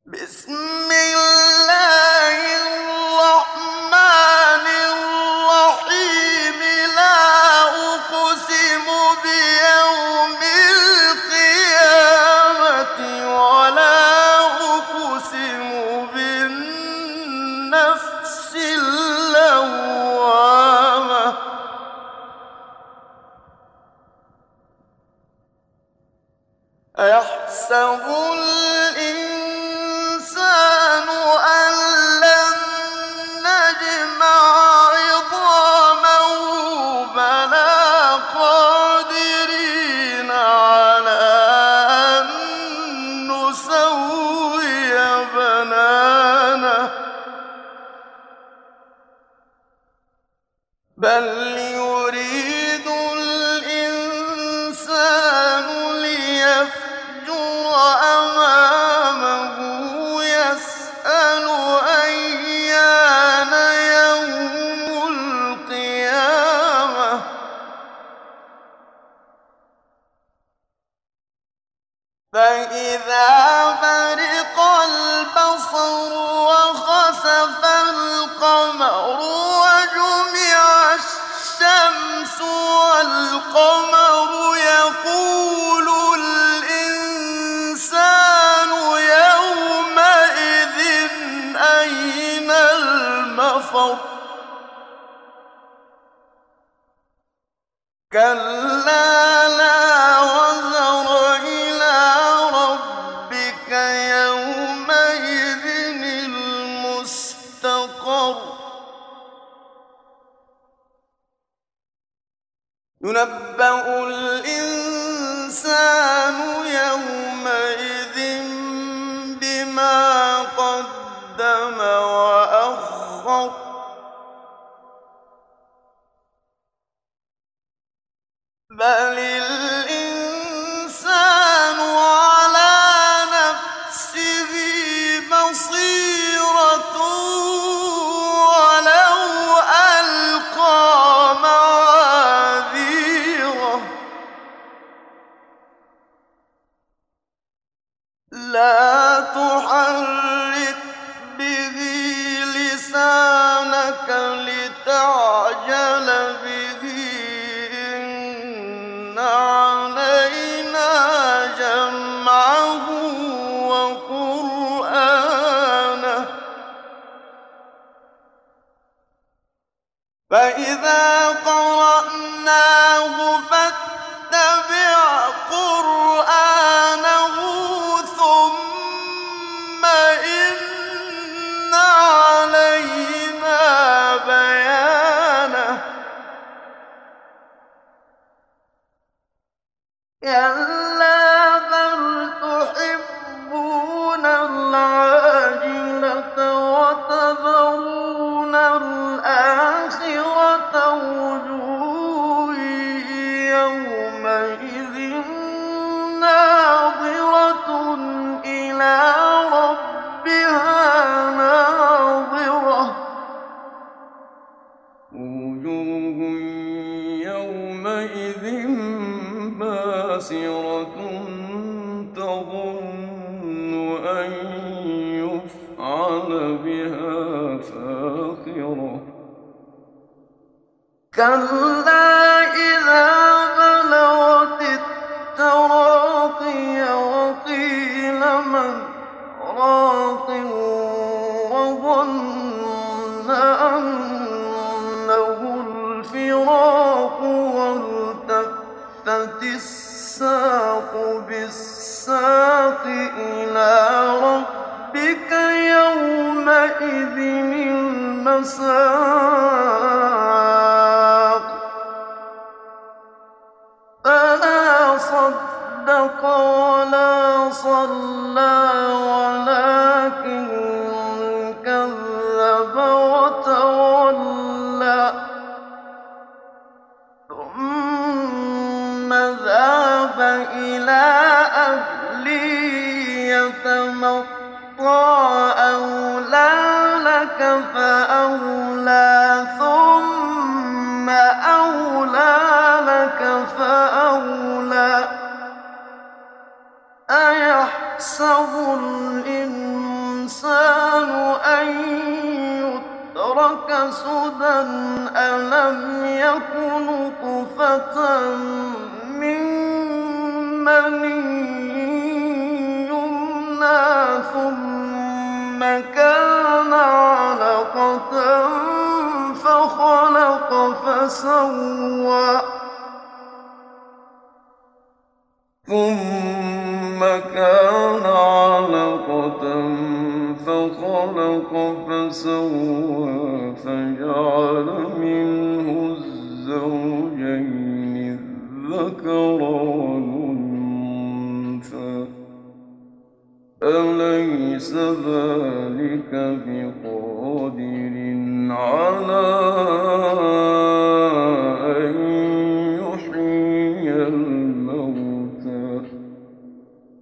بسم الله الرحمن الرحيم لا أقسم بيوم القيامة ولا أقسم بالنفس اللوامة أيحسب الإنسان أن لن نجمع عظامه بلى قادرين على أن نسوي بنانه بل يريد الإنسان ليفجر أمامه يسأل أيان يوم القيامة فإذا برق البصر وخسف القمر وجمع الشمس والقمر يقول الإنسان يومئذ أين المفر كلا لا وزر إلى ربك يومئذ المستقر ينبأ الإنسان يومئذ بما قدم وأخر بل الإنسان على نفسه بصيرة ولو ألقى معاذيره لا تحرك به لسانك لتعجل به إن علينا جمعه وقرآنه فإذا قرأناه فاتبع قرآنه ثم إن علينا بيانه كلا بل تحبون العاجلة وتذرون الآخرة وجوه يومئذ ناظرة إلى ربها ناظرة وجوه يومئذ باسرة تظن أن يفعل بها فاقرة كلا إذا بلغت التراقي وقيل من راق وظن أنه الفراق والتفت الساق بالساق إلى ربك يومئذ المساق فلا صدق ولا صلى ولكن كذب وتولى ثم ذهب إلى أهله يتمطى أولى لك فأولى ثم أولى لك فأولى أيحسب الإنسان ثم كان علقة فخلق فسوى ثم كان علقة فخلق فسوى فجعل منه الزوجين الذكر والأنثى أليس ذلك بقادر على